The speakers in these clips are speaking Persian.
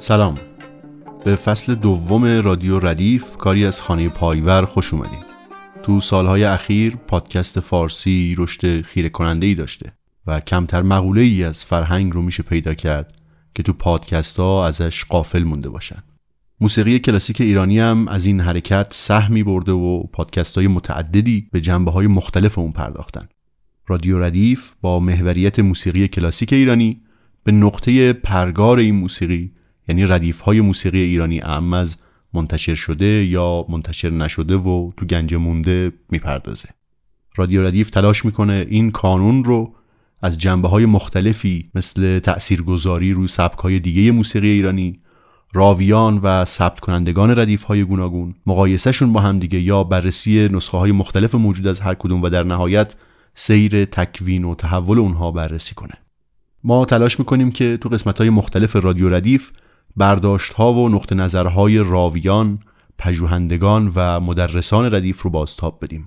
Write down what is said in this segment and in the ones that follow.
سلام، به فصل دوم رادیو ردیف کاری از خانه پایور خوش اومدید. تو سالهای اخیر پادکست فارسی رشد خیره کننده‌ای داشته و کمتر مقوله‌ای از فرهنگ رو میشه پیدا کرد که تو پادکست ها ازش غافل مونده باشن. موسیقی کلاسیک ایرانی هم از این حرکت سهمی برده و پادکست های متعددی به جنبه‌های مختلف اون پرداختن. رادیو ردیف با محوریت موسیقی کلاسیک ایرانی به نقطه پرگار این موسیقی، یعنی ردیف‌های موسیقی ایرانی اعم از منتشر شده یا منتشر نشده و تو گنج مونده میپردازه. رادیو ردیف تلاش میکنه این کانون رو از جنبه‌های مختلفی مثل تأثیرگذاری روی سبک‌های دیگه موسیقی ایرانی، راویان و ثبت کنندگان ردیف‌های گوناگون، مقایسه‌شون با هم دیگه یا بررسی نسخه‌های مختلف موجود از هر کدوم و در نهایت سیر تکوین و تحول اونها بررسی کنه. ما تلاش میکنیم که تو قسمت‌های مختلف رادیو ردیف برداشت‌ها و نقطه نظرهای راویان، پژوهندگان و مدرسان ردیف رو بازتاب بدیم.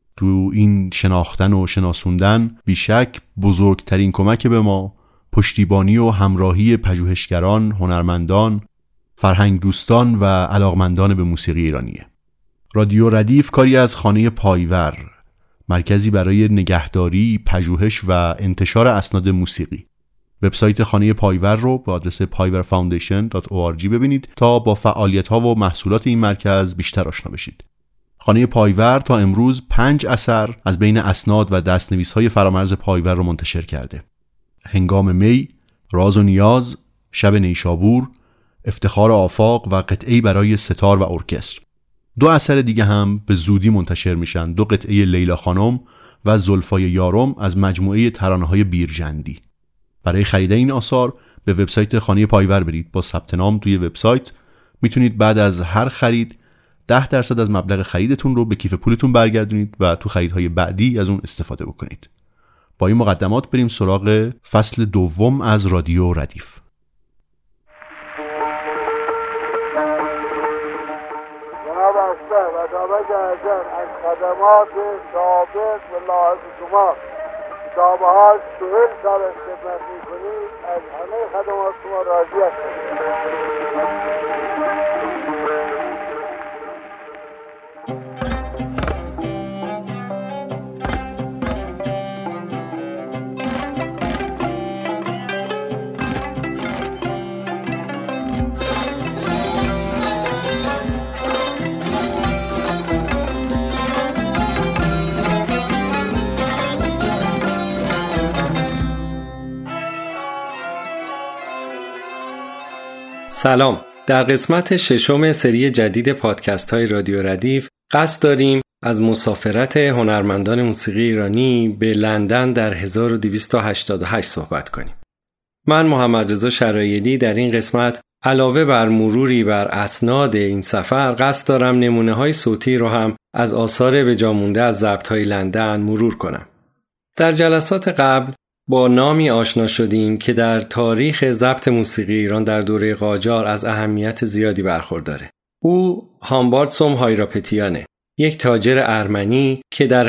تو این شناختن و شناسوندن بیشک بزرگترین کمک به ما پشتیبانی و همراهی پژوهشگران، هنرمندان، فرهنگ دوستان و علاقمندان به موسیقی ایرانیه. رادیو ردیف کاری از خانه پایور، مرکزی برای نگهداری، پژوهش و انتشار اسناد موسیقی. وبسایت خانه پایور رو با آدرس payvarfoundation.org ببینید تا با فعالیت‌ها و محصولات این مرکز بیشتر آشنا بشید. خانه پایور تا امروز 5 اثر از بین اسناد و دست‌نویس‌های فرامرز پایور رو منتشر کرده. هنگام می، راز و نیاز، شب نیشابور، افتخار آفاق و قطعه‌ای برای ستار و ارکستر. 2 اثر دیگه هم به زودی منتشر میشن، 2 قطعه لیلا خانم و زلفای یارم از مجموعه ترانه‌های بیرجندی. برای خرید این آثار به وبسایت خانه پایور برید. با ثبت نام توی وبسایت میتونید بعد از هر خرید 10% از مبلغ خریدتون رو به کیف پولتون برگردونید و تو خریدهای بعدی از اون استفاده بکنید. با این مقدمات بریم سراغ فصل دوم از رادیو ردیف. جناب اشتر و دابق اعظم از خدمات سابق و لاحق شما کتابه ها 40 سال خدمت میکنید، از همه خدمات شما راضی هستم. سلام. در قسمت ششم سری جدید پادکست های رادیو ردیف قصد داریم از مسافرت هنرمندان موسیقی ایرانی به لندن در 1288 صحبت کنیم. من محمد رضا شرایلی در این قسمت علاوه بر مروری بر اسناد این سفر قصد دارم نمونه های صوتی رو هم از آثار به جا مونده از ضبط های لندن مرور کنم. در جلسات قبل با نامی آشنا شدیم که در تاریخ ضبط موسیقی ایران در دوره قاجار از اهمیت زیادی برخورداره. او هامبارتسوم هایراپتیانه، یک تاجر ارمنی که در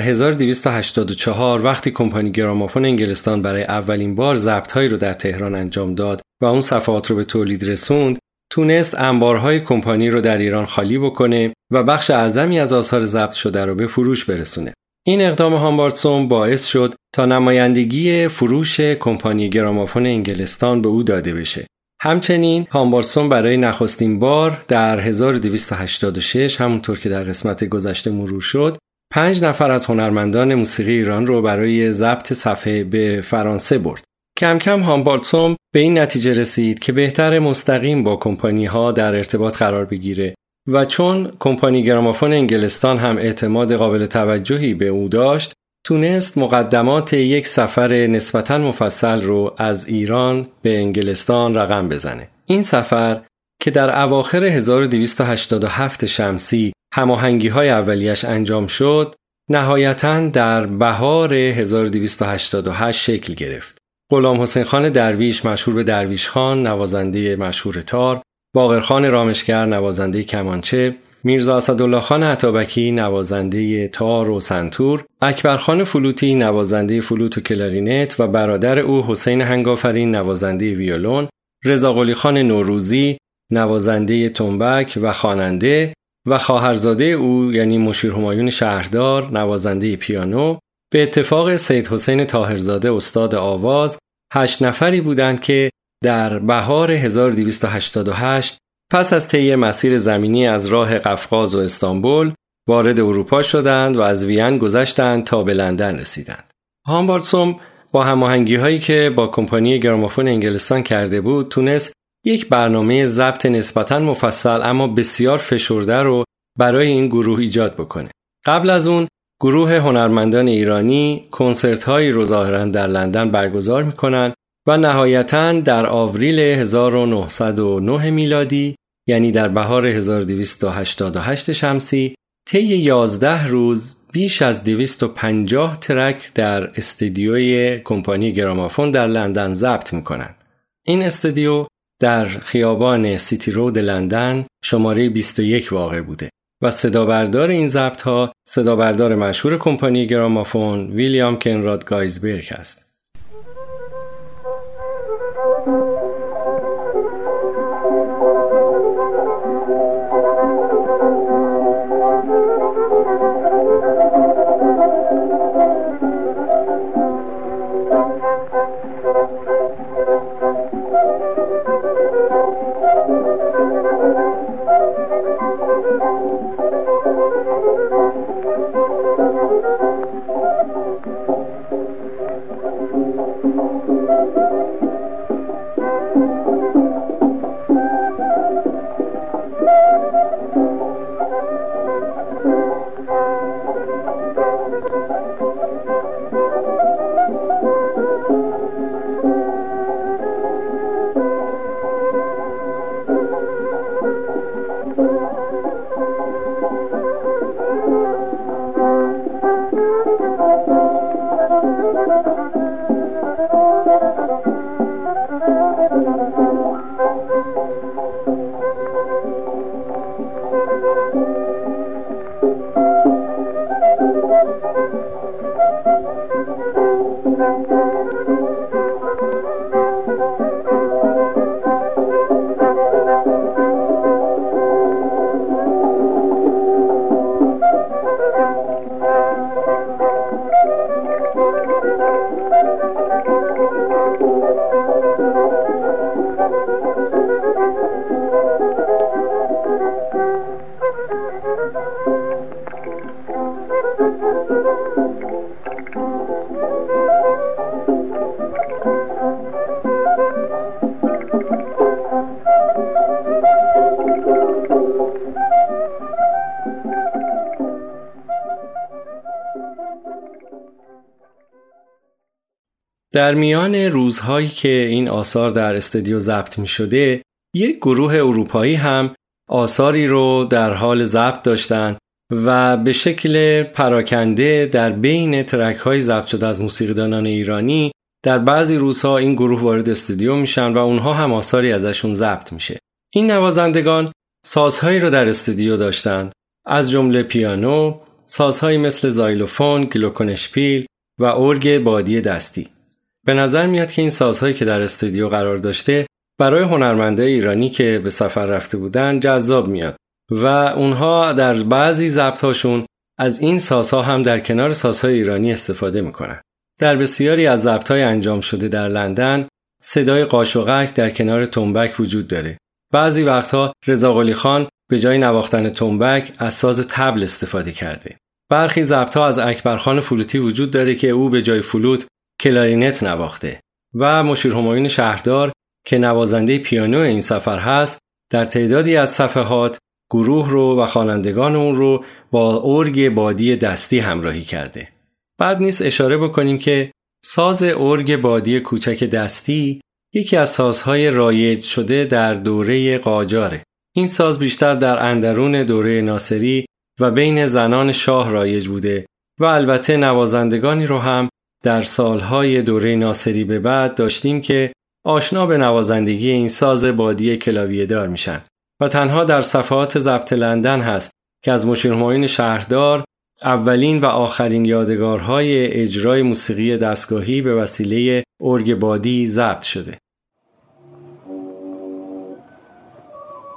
1284 وقتی کمپانی گرامافون انگلستان برای اولین بار ضبط‌هایی رو در تهران انجام داد و اون صفحات رو به تولید رسوند، تونست انبارهای کمپانی رو در ایران خالی بکنه و بخش اعظمی از آثار ضبط شده رو به فروش برسونه. این اقدام هامبارتسوم باعث شد تا نمایندگی فروش کمپانی گرامافون انگلستان به او داده بشه. همچنین هامبارتسوم برای نخستین بار در 1286 همونطور که در قسمت گذشته مرور شد 5 نفر از هنرمندان موسیقی ایران رو برای ضبط صفحه به فرانسه برد. کم کم هامبارتسوم به این نتیجه رسید که بهتر مستقیم با کمپانی ها در ارتباط قرار بگیره و چون کمپانی گرامافون انگلستان هم اعتماد قابل توجهی به او داشت، تونست مقدمات یک سفر نسبتاً مفصل رو از ایران به انگلستان رقم بزنه. این سفر که در اواخر 1287 شمسی هماهنگی‌های اولیش انجام شد، نهایتاً در بهار 1288 شکل گرفت. غلام حسین خان درویش مشهور به درویش خان، نوازنده مشهور تار، باقرخان رامشگر نوازنده کمانچه، میرزا اسدالله خان عطابکی نوازنده تار و سنتور، اکبرخان فلوتی نوازنده فلوت و کلارینت و برادر او حسین هنگافرین نوازنده ویولون، رضا قلی خان نوروزی نوازنده تنبک و خواننده، و خواهرزاده او یعنی مشیر همایون شهردار نوازنده پیانو، به اتفاق سید حسین طاهرزاده استاد آواز 8 نفری بودند که در بهار 1288 پس از طی مسیر زمینی از راه قفقاز و استانبول وارد اروپا شدند و از وین گذشتند تا به لندن رسیدند. هامبالتسوم با هماهنگی‌هایی که با کمپانی گرامافون انگلستان کرده بود تونست یک برنامه ضبط نسبتاً مفصل اما بسیار فشرده رو برای این گروه ایجاد بکنه. قبل از اون گروه هنرمندان ایرانی کنسرت‌هایی رو ظاهراً در لندن برگزار می‌کنن و نهایتاً در آوریل 1909 میلادی یعنی در بهار 1288 شمسی طی 11 روز بیش از 250 ترک در استودیوی کمپانی گرامافون در لندن ضبط می‌کنند. این استودیو در خیابان سیتی رود لندن شماره 21 واقع بوده و صدابردار این ضبط‌ها صدابردار مشهور کمپانی گرامافون ویلیام کنراد گایزبرگ است. در میان روزهایی که این آثار در استودیو ضبط می شده، یک گروه اروپایی هم آثاری رو در حال ضبط داشتند و به شکل پراکنده در بین ترک های ضبط شده از موسیقیدانان ایرانی در بعضی روزها این گروه وارد استودیو میشن و اونها هم آثاری ازشون ضبط میشه. این نوازندگان سازهایی رو در استودیو داشتند، از جمله پیانو، سازهایی مثل زایلوفون، گلوکونشپیل و ارگ بادی دستی. به نظر میاد که این سازهایی که در استودیو قرار داشته برای هنرمندای ایرانی که به سفر رفته بودن جذاب میاد و اونها در بعضی ضبط‌هاشون از این سازها هم در کنار سازهای ایرانی استفاده میکنن. در بسیاری از ضبط‌های انجام شده در لندن صدای قاشقک در کنار تنبک وجود داره. بعضی وقتها رضا قلی خان به جای نواختن تنبک از ساز طبل استفاده کرده. برخی ضبط‌ها از اکبرخان فلوتی وجود داره که او به جای فلوت کلارینت نواخته و مشیر همایون شهردار که نوازنده پیانو این سفر هست در تعدادی از صفحات گروه رو و خوانندگان اون رو با ارگ بادی دستی همراهی کرده. بعد نیست اشاره بکنیم که ساز ارگ بادی کوچک دستی یکی از سازهای رایج شده در دوره قاجاره. این ساز بیشتر در اندرون دوره ناصری و بین زنان شاه رایج بوده و البته نوازندگانی رو هم در سالهای دوره ناصری به بعد داشتیم که آشنا به نوازندگی این ساز بادی کلاویه دار میشن و تنها در صفحات ضبط لندن هست که از مشیر همایون شهردار اولین و آخرین یادگارهای اجرای موسیقی دستگاهی به وسیله ارگ بادی ضبط شده.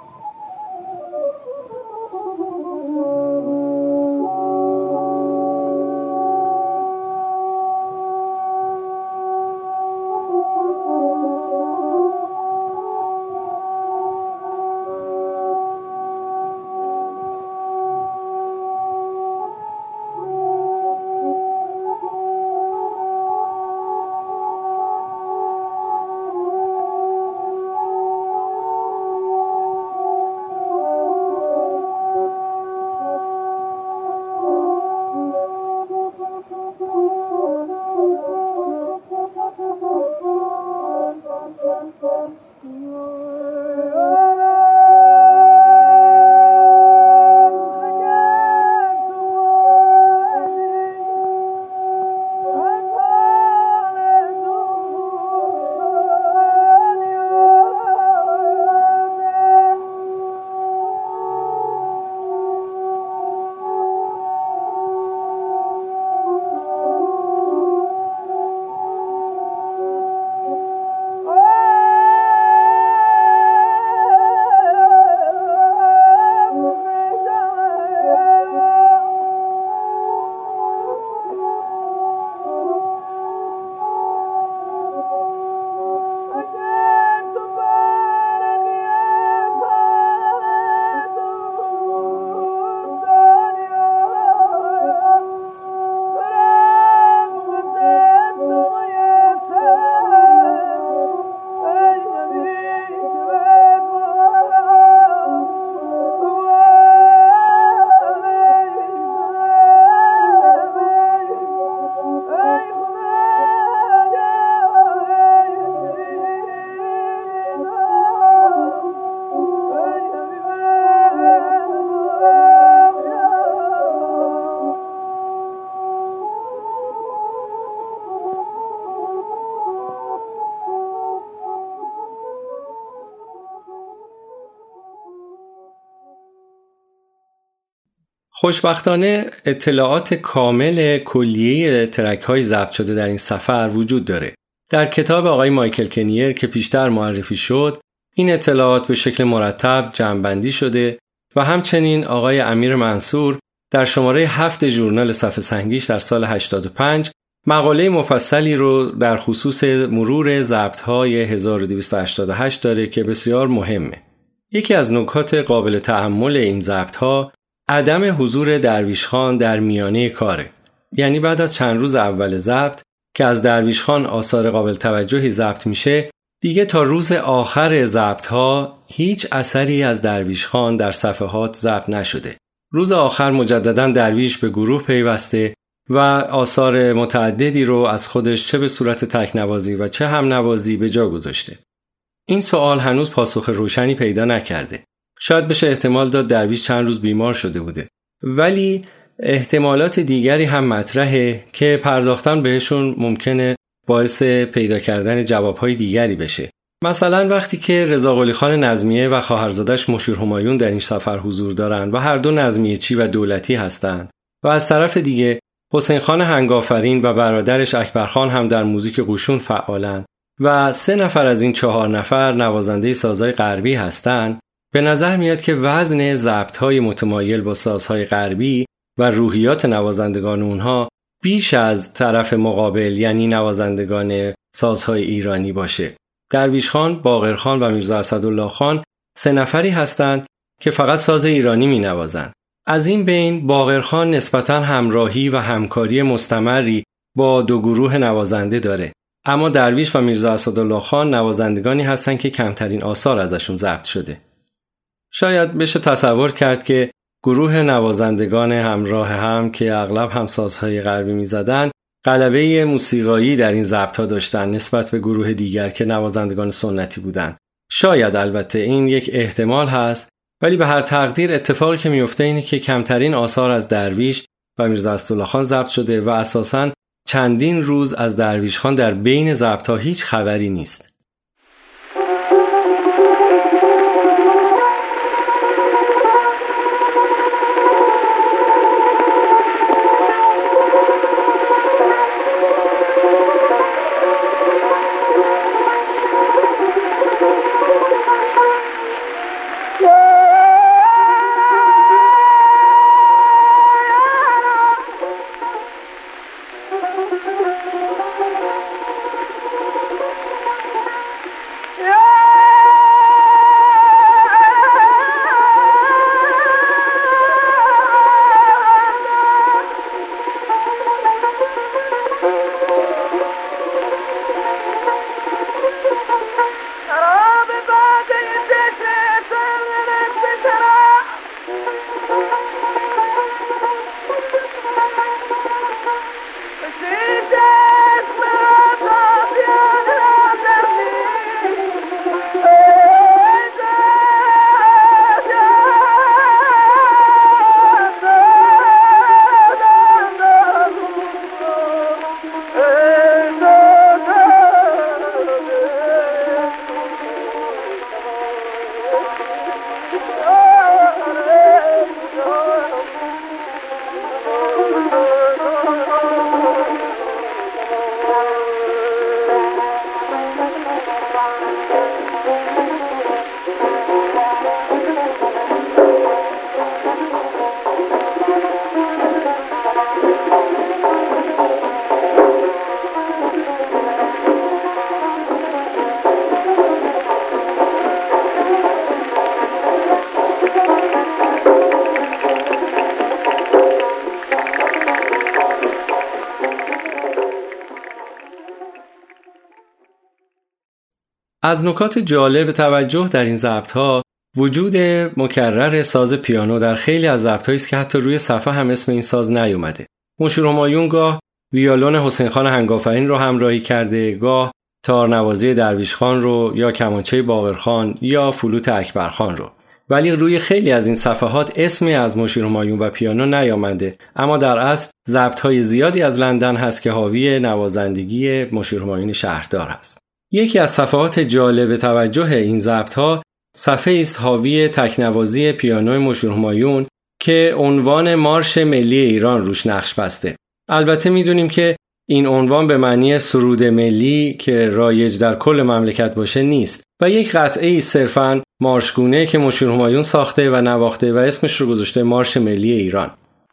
خوشبختانه اطلاعات کامل کلیه ترک های ضبط شده در این سفر وجود داره. در کتاب آقای مایکل کنیر که پیشتر معرفی شد، این اطلاعات به شکل مرتب جمع‌بندی شده و همچنین آقای امیر منصور در شماره 7 ژورنال صفحه سنگیش در سال 85 مقاله مفصلی رو در خصوص مرور ضبط‌های 1288 داره که بسیار مهمه. یکی از نکات قابل تأمل این ضبط‌ها عدم حضور درویش خان در میانه کاره. یعنی بعد از چند روز اول ضبط که از درویش خان آثار قابل توجهی ضبط میشه، دیگه تا روز آخر ضبط‌ها هیچ اثری از درویش خان در صفحات ضبط نشده. روز آخر مجدداً درویش به گروه پیوسته و آثار متعددی رو از خودش چه به صورت تکنوازی و چه هم نوازی به جا گذاشته. این سوال هنوز پاسخ روشنی پیدا نکرده. شاید بشه احتمال داد درویش چند روز بیمار شده بوده، ولی احتمالات دیگری هم مطرحه که پرداختن بهشون ممکنه باعث پیدا کردن جوابهای دیگری بشه. مثلا وقتی که رضا قلی خان نظمیه و خواهرزادش مشیر همایون در این سفر حضور دارن و هر دو نظمیه چی و دولتی هستند و از طرف دیگه حسین خان هنگافرین و برادرش اکبر خان هم در موزیک قشون فعالن و 3 نفر از این 4 نفر نوازنده سازهای غربی هستند، به نظر میاد که وزن ضبط‌های متمایل با سازهای غربی و روحیات نوازندگان اونها بیش از طرف مقابل یعنی نوازندگان سازهای ایرانی باشه. درویش خان، باقر خان و میرزا اسدالله خان 3 نفری هستند که فقط ساز ایرانی می نوازند. از این بین باقر خان نسبتاً همراهی و همکاری مستمری با 2 گروه نوازنده داره، اما درویش و میرزا اسدالله خان نوازندگانی هستند که کمترین آثار ازشون ضبط شده. شاید بشه تصور کرد که گروه نوازندگان همراه هم که اغلب هم سازهای غربی می‌زدن غلبه موسیقایی در این ضبط‌ها داشتن نسبت به گروه دیگر که نوازندگان سنتی بودن. شاید البته این یک احتمال هست، ولی به هر تقدیر اتفاقی که میفته اینه که کمترین آثار از درویش و میرزا اسدالله خان ضبط شده و اساساً چندین روز از درویش خان در بین ضبط‌ها هیچ خبری نیست. از نکات جالب توجه در این ضبط‌ها وجود مکرر ساز پیانو در خیلی از ضبط‌هایی است که حتی روی صفحه هم اسم این ساز نیومده. مشیر همایون گاه ویولون حسین خان هنگافرین رو همراهی کرده، گاه تارنوازی درویش خان رو یا کمانچه باقر خان یا فلوت اکبر خان رو. ولی روی خیلی از این صفحات اسمی از مشیر همایون و پیانو نیامده، اما در اصل ضبط‌های زیادی از لندن هست که حاوی نوازندگی مشیر همایون شهردار است. یکی از صفحات جالب توجه این ضبط‌ها صفحه است حاوی تکنوازی پیانو مشیر همایون که عنوان مارش ملی ایران روش نقش بسته. البته میدونیم که این عنوان به معنی سرود ملی که رایج در کل مملکت باشه نیست و یک قطعه صرفاً مارشگونه که مشیر همایون ساخته و نواخته و اسمش رو گذاشته مارش ملی ایران.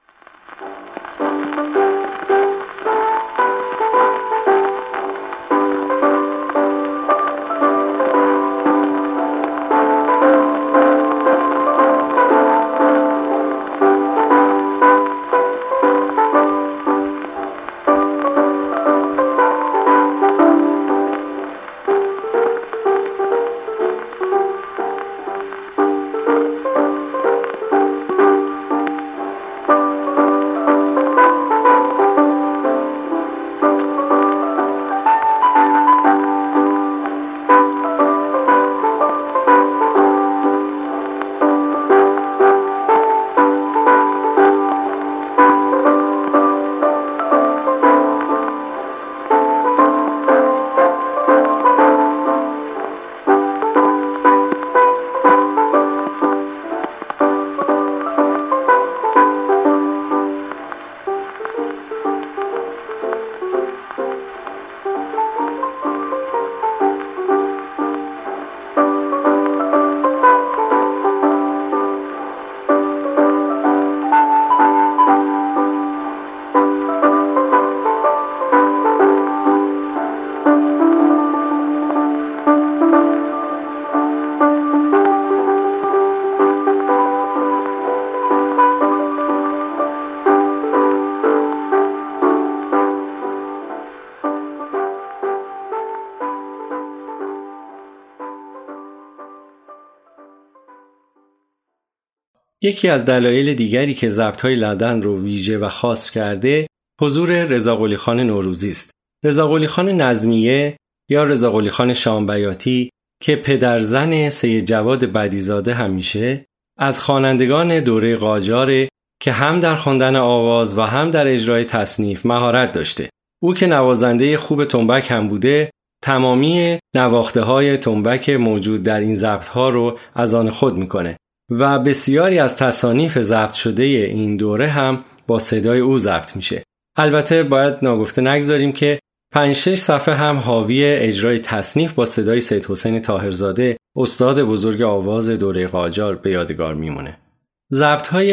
یکی از دلایل دیگری که ضبط‌های لندن رو ویژه و خاص کرده حضور رضا قلی خان نوروزی است. رضا قلی خان نظمیه یا رضا قلی خان شامبیاتی که پدرزن سید جواد بدیزاده هم میشه، از خوانندگان دوره قاجار که هم در خواندن آواز و هم در اجرای تصنیف مهارت داشته. او که نوازنده خوب تنبک هم بوده، تمامی نواخته‌های تنبک موجود در این ضبط‌ها رو از آن خود میکنه و بسیاری از تصانیف ضبط شده این دوره هم با صدای او ضبط میشه. البته باید ناگفته نگذاریم که 5-6 صفحه هم حاوی اجرای تصنیف با صدای سید حسین طاهرزاده، استاد بزرگ آواز دوره قاجار به یادگار میمونه. ضبط‌های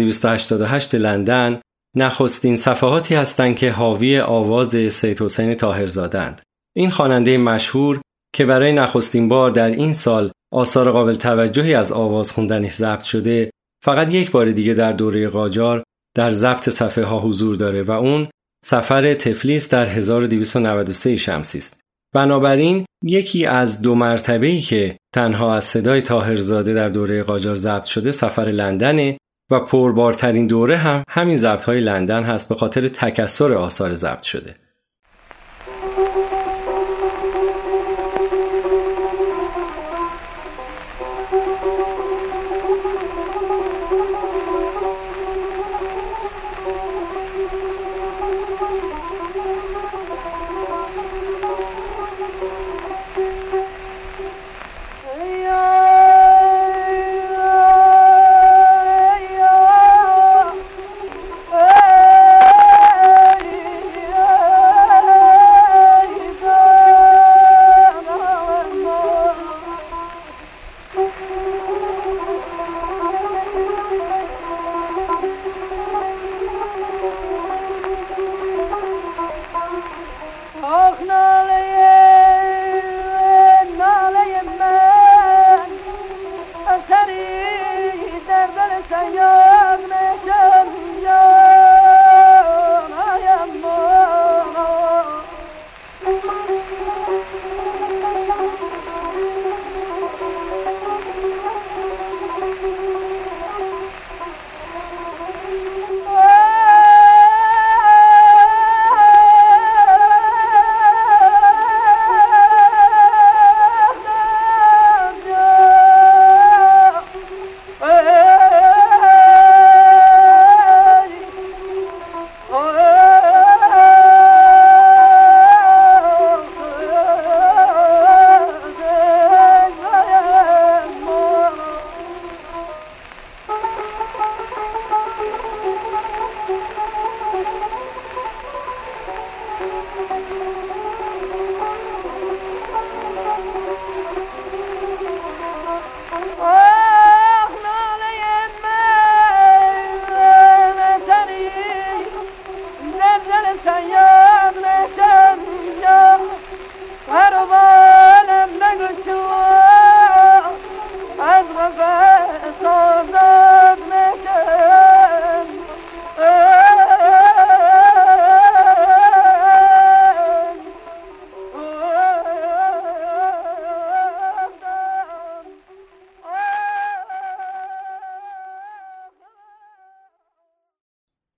1288 لندن نخستین صفحاتی هستند که حاوی آواز سید حسین طاهرزاده‌اند. این خواننده مشهور که برای نخستین بار در این سال آثار قابل توجهی از آواز خوندنش ضبط شده، فقط یک بار دیگه در دوره قاجار در ضبط صفحه ها حضور داره و اون سفر تفلیس در 1293 شمسی است. بنابراین یکی از 2 مرتبه‌ای که تنها از صدای طاهرزاده در دوره قاجار ضبط شده سفر لندنه و پربارترین دوره هم همین ضبط‌های لندن هست به خاطر تکثر آثار ضبط شده. Yeah.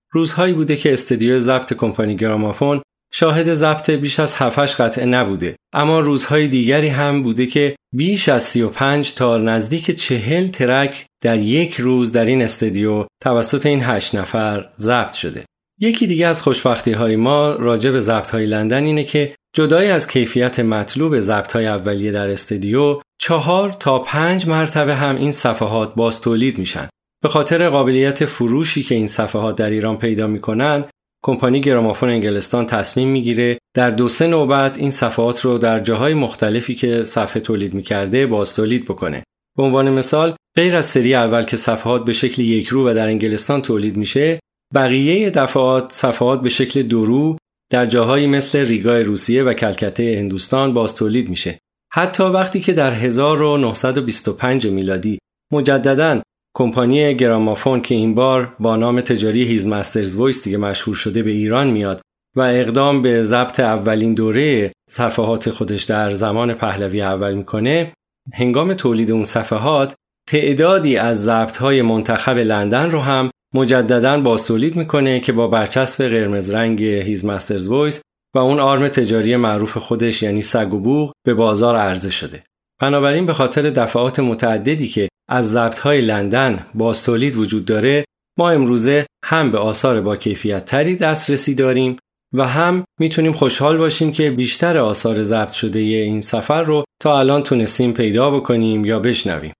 روزهایی بوده که استودیو ضبط کمپانی گرامافون شاهد ضبط بیش از 7-8 قطعه نبوده، اما روزهای دیگری هم بوده که بیش از 35 تا نزدیک 40 ترک در یک روز در این استودیو توسط این 8 نفر ضبط شده. یکی دیگه از خوشبختی‌های ما راجع به ضبط‌های لندن اینه که جدای از کیفیت مطلوب ضبط‌های اولیه در استودیو 4 تا 5 مرتبه هم این صفحات باز تولید میشن. به خاطر قابلیت فروشی که این صفحات در ایران پیدا میکنن، کمپانی گرامافون انگلستان تصمیم میگیره در 2-3 نوبت این صفحات رو در جاهای مختلفی که صفحه تولید میکرده باز تولید بکنه. به عنوان مثال، غیر از سری اول که صفحات به شکل یک رو و در انگلستان تولید میشه، بقیه دفعات صفحات به شکل 2 رو در جاهایی مثل ریگا روسیه و کلکته هندوستان باز تولید میشه. حتی وقتی که در 1925 میلادی مجدداً کمپانی گرامافون که این بار با نام تجاری هیز مسترز وایس دیگه مشهور شده به ایران میاد و اقدام به ضبط اولین دوره صفحات خودش در زمان پهلوی اول میکنه، هنگام تولید اون صفحات تعدادی از ضبط‌های منتخب لندن رو هم مجدداً باز تولید میکنه که با برچسب قرمز رنگ هیز مسترز وایس و اون آرم تجاری معروف خودش یعنی سگ و بوق به بازار عرضه شده. بنابراین به خاطر دفعات متعددی که از ضبط‌های لندن باز تولید وجود داره، ما امروزه هم به آثار با کیفیت تری دسترسی داریم و هم میتونیم خوشحال باشیم که بیشتر آثار ضبط شده این سفر رو تا الان تونستیم پیدا بکنیم یا بشنویم.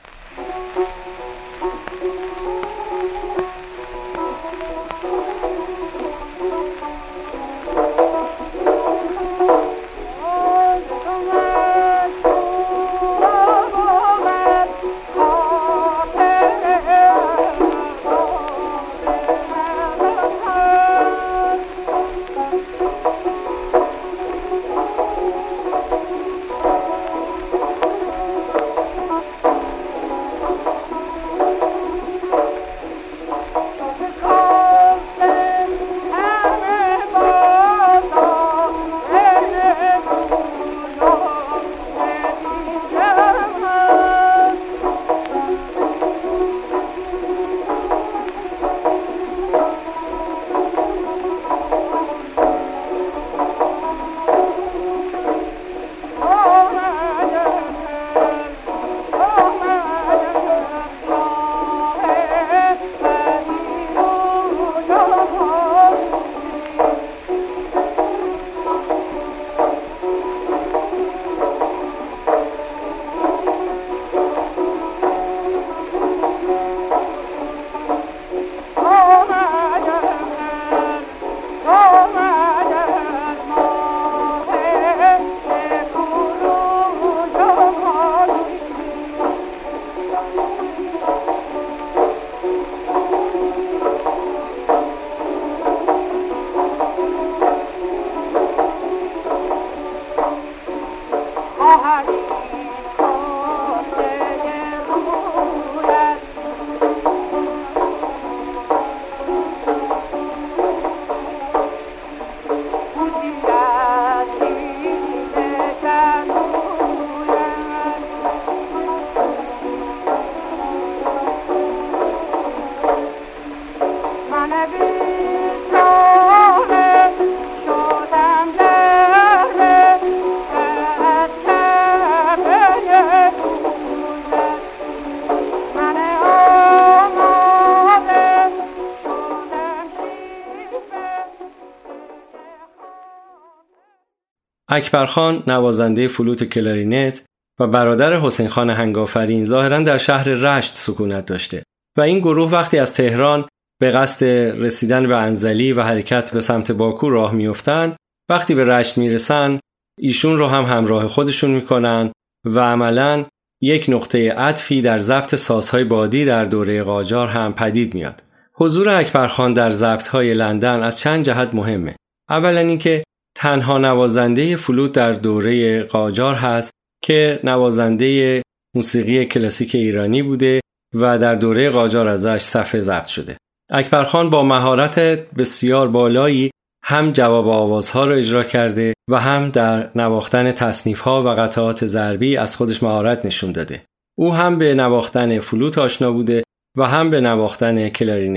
اکبرخان نوازنده فلوت کلارینت و برادر حسین خان هنگافرین ظاهراً در شهر رشت سکونت داشته و این گروه وقتی از تهران به قصد رسیدن به انزلی و حرکت به سمت باکو راه میافتند، وقتی به رشت میرسن ایشون رو هم همراه خودشون میکنن و عملاً یک نقطه عطفی در ضبط سازهای بادی در دوره قاجار هم پدید میاد. حضور اکبرخان در ضبط‌های لندن از چند جهت مهمه. اولا اینکه تنها نوازنده فلوت در دوره قاجار هست که نوازنده موسیقی کلاسیک ایرانی بوده و در دوره قاجار ازش صفحه ضبط شده. اکبرخان با مهارت بسیار بالایی هم جواب آوازها را اجرا کرده و هم در نواختن تصنیف‌ها و قطعات ضربی از خودش مهارت نشون داده. او هم به نواختن فلوت آشنا بوده و هم به نواختن کلارینت.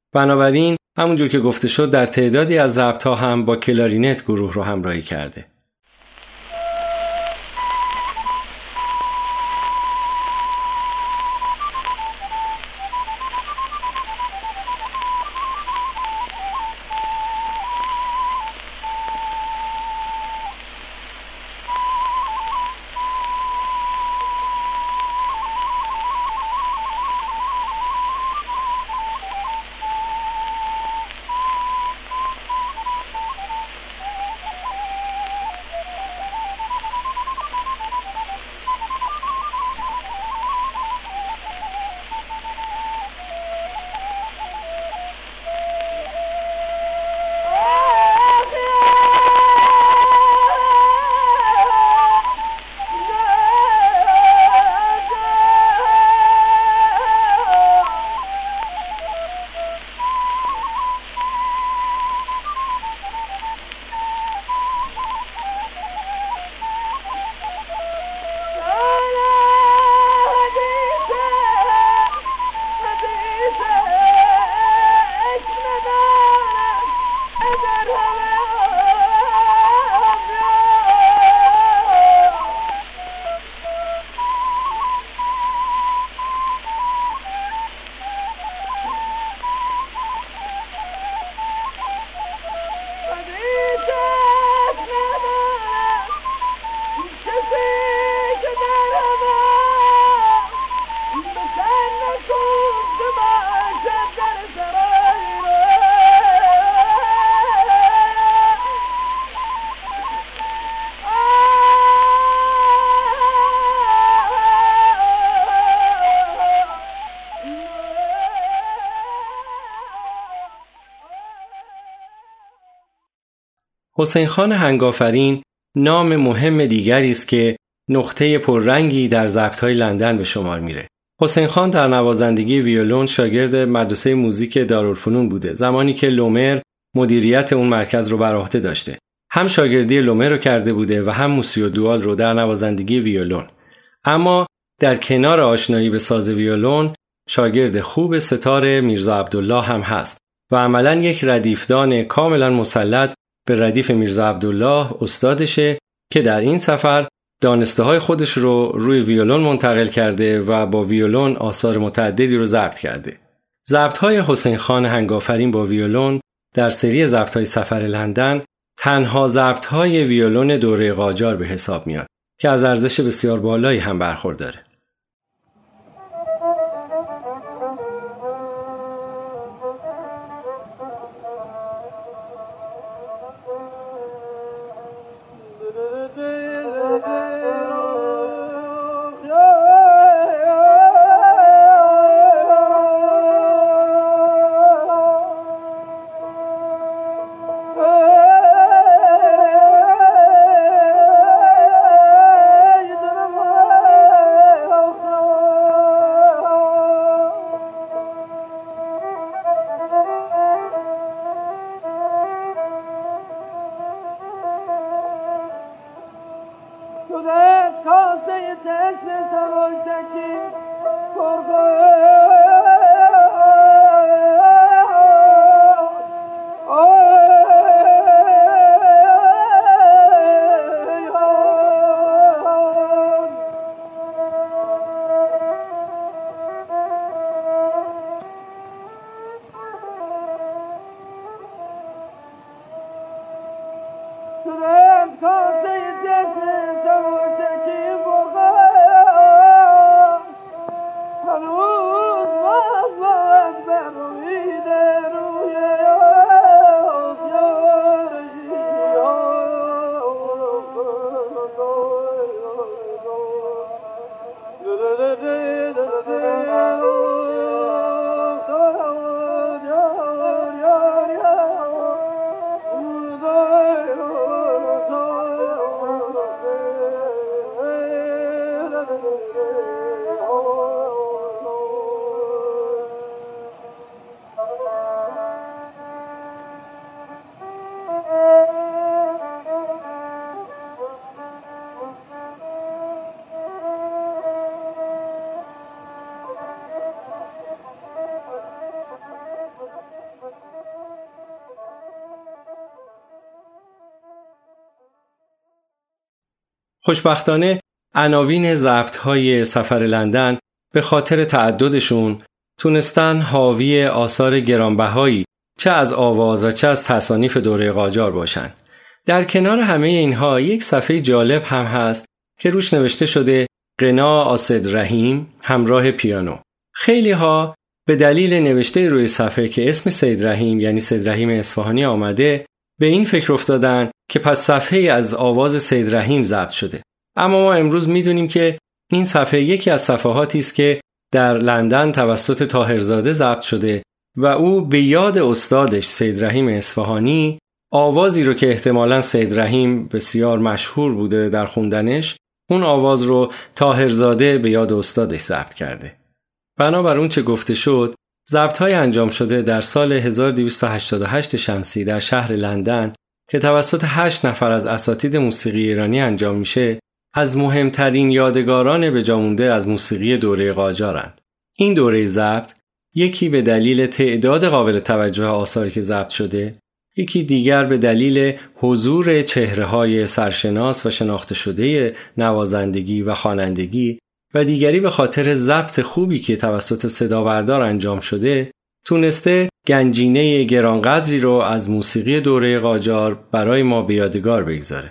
بنابراین همونجور که گفته شد در تعدادی از ضبط‌ها هم با کلارینت گروه رو همراهی کرده. حسین خان هنگافرین نام مهم دیگری است که نقطه پررنگی در ضبط‌های لندن به شمار میره. حسین خان در نوازندگی ویولون شاگرد مدرسه موزیک دارالفنون بوده، زمانی که لومر مدیریت اون مرکز رو بر عهده داشته. هم شاگردی لومر رو کرده بوده و هم موسیو دوال رو در نوازندگی ویولون. اما در کنار آشنایی به ساز ویولون، شاگرد خوب ستار میرزا عبدالله هم هست و عملاً یک ردیفدان کاملاً مسلط به ردیف میرزا عبدالله استادشه که در این سفر دانسته‌های خودش رو روی ویولون منتقل کرده و با ویولون آثار متعددی رو ضبط کرده. ضبط‌های حسین خان هنگافرین با ویولون در سری ضبط‌های سفر لندن تنها ضبط‌های ویولون دوره قاجار به حساب میاد که از ارزش بسیار بالایی هم برخورداره. خوشبختانه عناوین ضبط‌های سفر لندن به خاطر تعددشون تونستن حاوی آثار گرانبهایی چه از آواز و چه از تصانیف دوره قاجار باشن. در کنار همه اینها یک صفحه جالب هم هست که روش نوشته شده غنا سید رحیم همراه پیانو. خیلی ها به دلیل نوشته روی صفحه که اسم سید رحیم یعنی سید رحیم اصفهانی آمده به این فکر افتادن که پس صفحه از آواز سید رحیم ضبط شده. اما ما امروز میدونیم که این صفحه یکی از صفحاتی است که در لندن توسط طاهرزاده ضبط شده و او به یاد استادش سید رحیم اصفهانی آوازی رو که احتمالاً سید رحیم بسیار مشهور بوده در خوندنش، اون آواز رو طاهرزاده به یاد استادش ضبط کرده. بنابر اون چه گفته شد، ضبط‌های انجام شده در سال 1288 شمسی در شهر لندن که توسط 8 نفر از اساتید موسیقی ایرانی انجام میشه، از مهمترین یادگاران به جا مونده از موسیقی دوره قاجارند. این دوره ضبط یکی به دلیل تعداد قابل توجه آثاری که ضبط شده، یکی دیگر به دلیل حضور چهره‌های سرشناس و شناخته شده نوازندگی و خوانندگی و دیگری به خاطر ضبط خوبی که توسط صداوردار انجام شده، تونسته گنجینه گرانقدری رو از موسیقی دوره قاجار برای ما به یادگار بگذاره.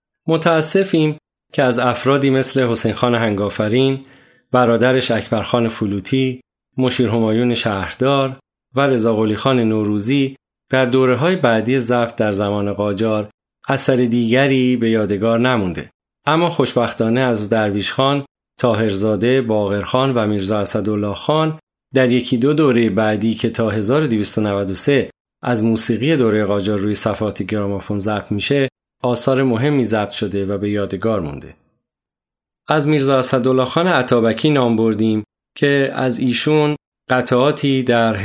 متاسفیم که از افرادی مثل حسین خان هنگافرین، برادرش اکبرخان فلوتی، مشیر همایون شهردار و رضا قلی خان نوروزی در دوره‌های بعدی ضبط در زمان قاجار اثر دیگری به یادگار نمونده. اما خوشبختانه از درویش خان، طاهرزاده، باقرخان و میرزا اسدالله خان در یکی دو دوره بعدی که تا 1293 از موسیقی دوره قاجار روی صفحات گرامافون ضبط میشه، آثار مهمی ضبط شده و به یادگار مونده. از میرزا اسدالله خان عطابکی نام بردیم که از ایشون قطعاتی در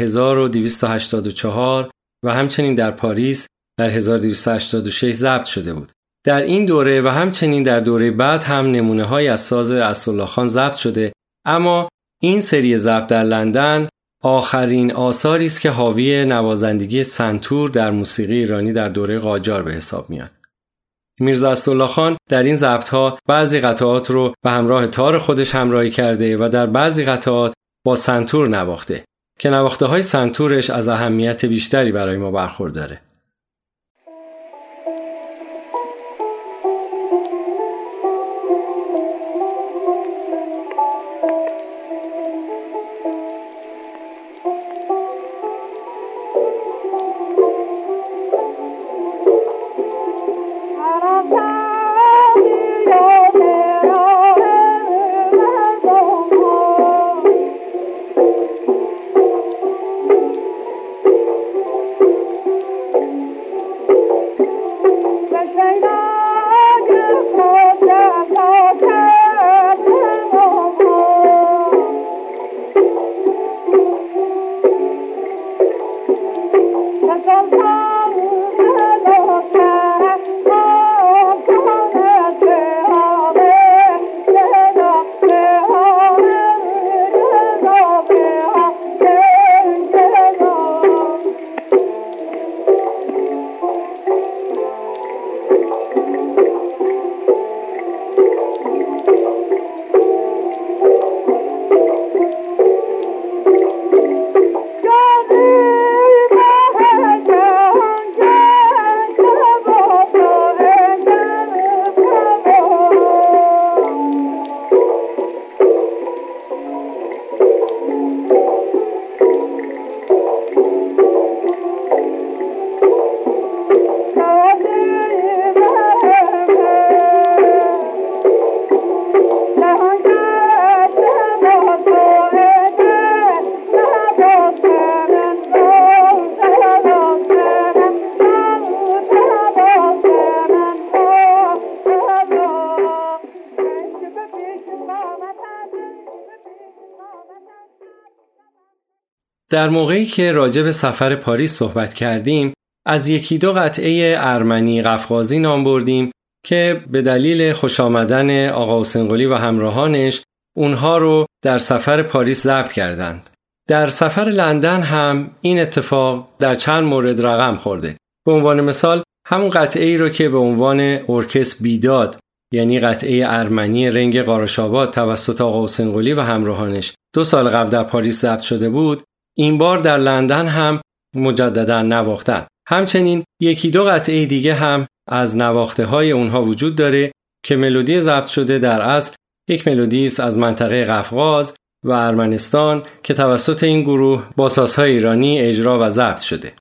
1284 و همچنین در پاریس در 1286 ضبط شده بود. در این دوره و همچنین در دوره بعد هم نمونه‌های از ساز اسدالله خان ضبط شده، اما این سری ضبط در لندن آخرین آثاری است که حاوی نوازندگی سنتور در موسیقی ایرانی در دوره قاجار به حساب میاد. میرزا اسدالله خان در این ضبط‌ها بعضی قطعات رو به همراه تار خودش همراهی کرده و در بعضی قطعات با سنتور نواخته که نواخته‌های سنتورش از اهمیت بیشتری برای ما برخورداره. در موقعی که راجع به سفر پاریس صحبت کردیم، از یکی دو قطعه ارمنی قفقازی نام بردیم که به دلیل خوش آمدن آقا حسین قلی و همراهانش اونها رو در سفر پاریس ضبط کردند. در سفر لندن هم این اتفاق در چند مورد رقم خورده. به عنوان مثال همون قطعه‌ای رو که به عنوان ارکستر بیداد یعنی قطعه ارمنی رنگ قارش‌آباد توسط آقا حسین قلی و همراهانش 2 سال قبل در پاریس ضبط شده بود، این بار در لندن هم مجددا نواختن. همچنین 1-2 قطعه دیگه هم از نواخته‌های اونها وجود داره که ملودی ضبط شده در اصل یک ملودی است از منطقه قفقاز و ارمنستان که توسط این گروه با سازهای ایرانی اجرا و ضبط شده.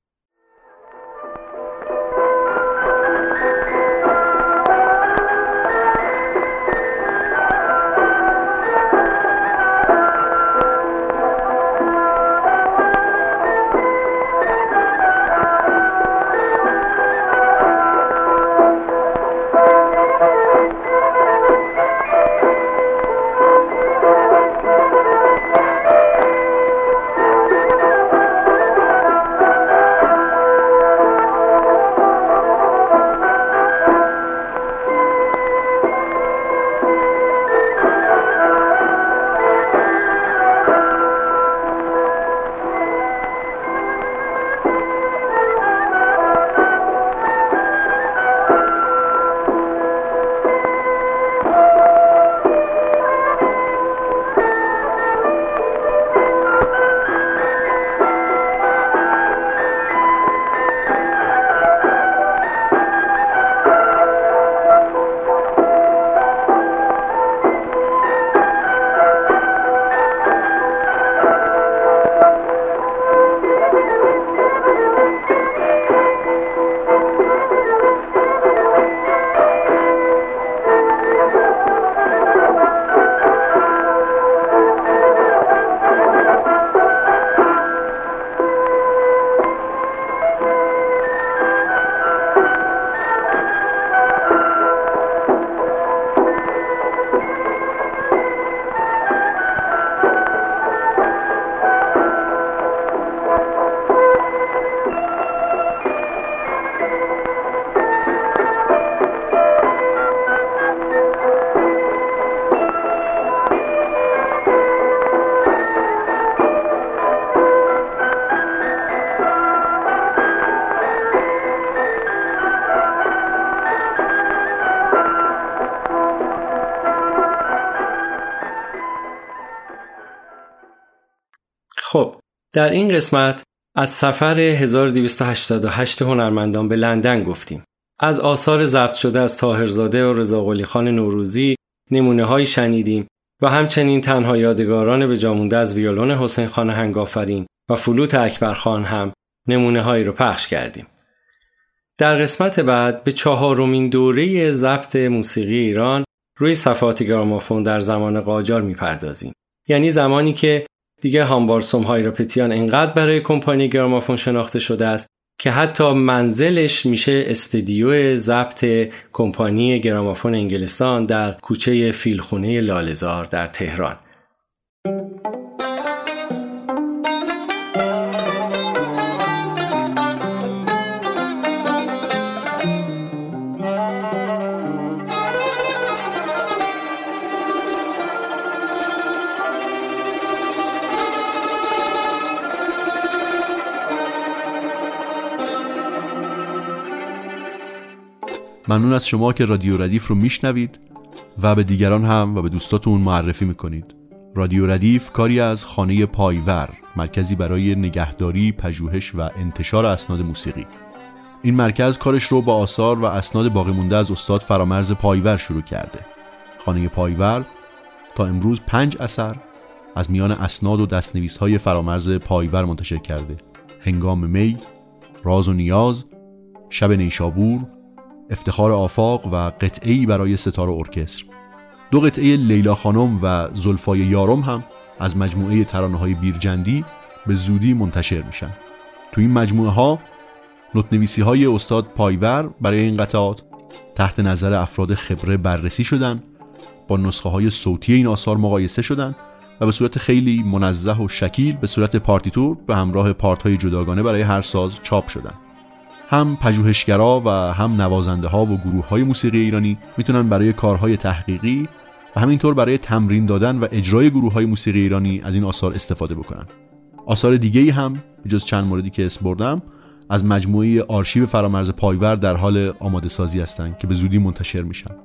خب در این قسمت از سفر 1288 هنرمندان به لندن گفتیم. از آثار ضبط شده از طاهرزاده و رضا قلی خان نوروزی نمونه‌هایی شنیدیم و همچنین تنها یادگاران به جا مونده از ویولون حسین خان هنگافرین و فلوت اکبر خان هم نمونه‌هایی رو پخش کردیم. در قسمت بعد به 4مین دوره ضبط موسیقی ایران روی صفحات گرامافون در زمان قاجار میپردازیم. یعنی زمانی که دیگه هامبارسوم هایراپتیان انقدر برای کمپانی گرامافون شناخته شده است که حتی منزلش میشه استدیو ضبط کمپانی گرامافون انگلستان در کوچه فیلخونه لاله‌زار در تهران. ممنون از شما که رادیو ردیف رو میشنوید و به دیگران هم و به دوستاتون معرفی میکنید. رادیو ردیف کاری از خانه پایور، مرکزی برای نگهداری، پژوهش و انتشار اسناد موسیقی. این مرکز کارش رو با آثار و اسناد باقی مونده از استاد فرامرز پایور شروع کرده. خانه پایور تا امروز 5 اثر از میان اسناد و دستنویس‌های فرامرز پایور منتشر کرده: هنگام می، راز و نیاز، شب نیشابور، افتخار آفاق و قطعه‌ای برای ستار و ارکستر. 2 قطعه لیلا خانم و زلفای یارم هم از مجموعه ترانه‌های بیرجندی به زودی منتشر میشن. تو این مجموعه ها نوت‌نویسی‌های استاد پایور برای این قطعات تحت نظر افراد خبره بررسی شدن، با نسخه‌های صوتی این آثار مقایسه شدن و به صورت خیلی منزه و شکیل به صورت پارتیتور به همراه پارت‌های جداگانه برای هر ساز چاپ شدن. هم پژوهشگرا و هم نوازنده ها و گروه های موسیقی ایرانی میتونن برای کارهای تحقیقی و همینطور برای تمرین دادن و اجرای گروه های موسیقی ایرانی از این آثار استفاده بکنن. آثار دیگه‌ای هم بجز چند موردی که اسم بردم از مجموعه آرشیو فرامرز پایور در حال آماده سازی هستن که به زودی منتشر میشن.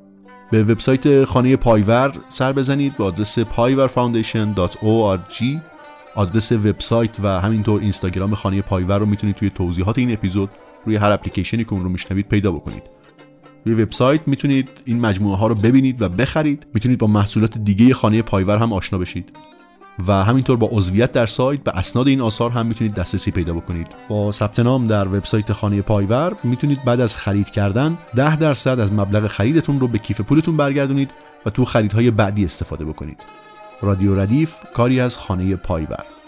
به وبسایت خانه پایور سر بزنید به آدرس payvarfoundation.org. آدرس وبسایت و همینطور اینستاگرام خانه پایور رو میتونید توی توضیحات این اپیزود روی هر اپلیکیشنی که اون رو میشنوید پیدا بکنید. روی وبسایت میتونید این مجموعه ها رو ببینید و بخرید. میتونید با محصولات دیگه خانه پایور هم آشنا بشید و همینطور با عضویت در سایت به اسناد این آثار هم میتونید دسترسی پیدا بکنید. با ثبت نام در وبسایت خانه پایور میتونید بعد از خرید کردن 10% از مبلغ خریدتون رو به کیف پولتون برگردونید و تو خریدهای بعدی استفاده بکنید. رادیو ردیف، کاری از خانه پایور.